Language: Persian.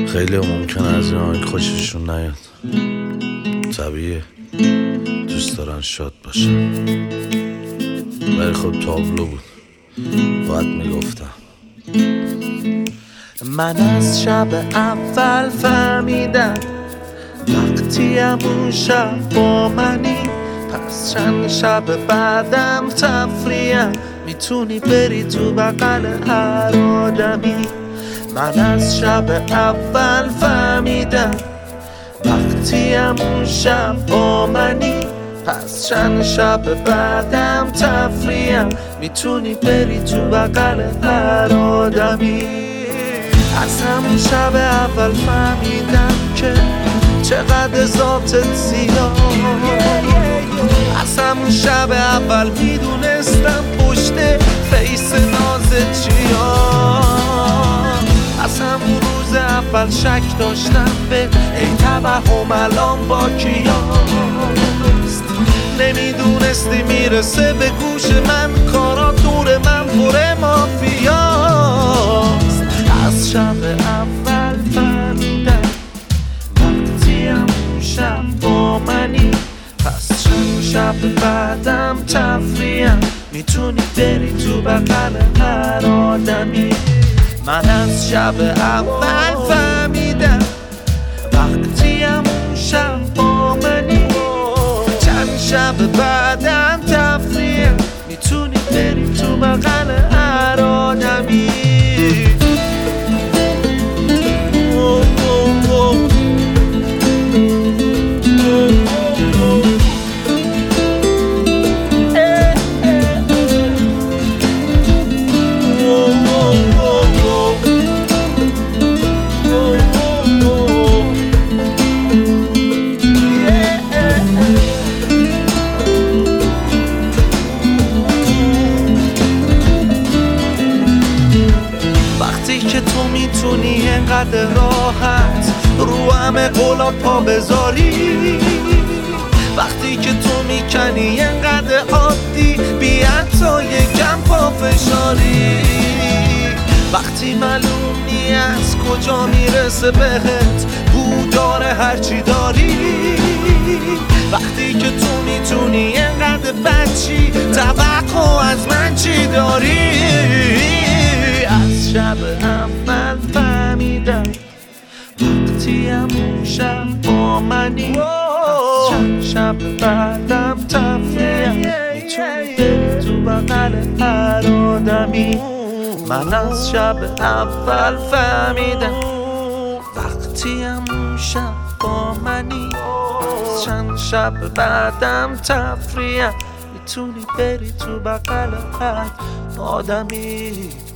خیلی ممکنه از این آهنگ خوششون نیاد، طبیعیه، دوست دارن شاد باشن، ولی خب تابلو بود، باید میگفتم. من از شب اول فهمیدم وقتی همون شب با منی، پس چند شب بعدم تفریم میتونی بری تو بغل هر آدمی. من از شب اول فهمیدم وقتی همون شب با منی، پس چند شب بعدم تفریم میتونی بری تو بغل هر آدمی. از همون شب اول فهمیدم که چقدر ذاتت زیاد، از همون شب اول میدونستم پشت فیس نازت چیاد. از همون روز اول شک داشتم به این توهم الان با کیاست. نمیدونستی میرسه به گوش من کارا دور من پر مافیاست. از شب اول فهمیدم وقتی همون شب با منی، پس چند شب بعدم تفریم میتونی بری تو بغل هر آدمی. من از شب اول فهمیدم وقتی همون شب با منی، چند شب بعدم تفریم میتونی بری تو بغل هر آدمی. وقتی که تو میتونی اینقدر راحت رو همه قولا پا بذاری، وقتی که تو میکنی اینقدر عادی بی حتی یکم پا فشاری، وقتی معلوم نی از کجا میرسه بهت بودار هرچی داری، وقتی که تو میتونی اینقدر بچی توقع از من چی داری. از شب اول فهمیدم وقتی همون شب با منی، از چند شب بعدم تفریم میتونی بری تو بغل هر آدمی. من از شب اول فهمیدم وقتی همون شب با منی، از چند شب بعدم تفریم میتونی بری تو بغل هر آدمی.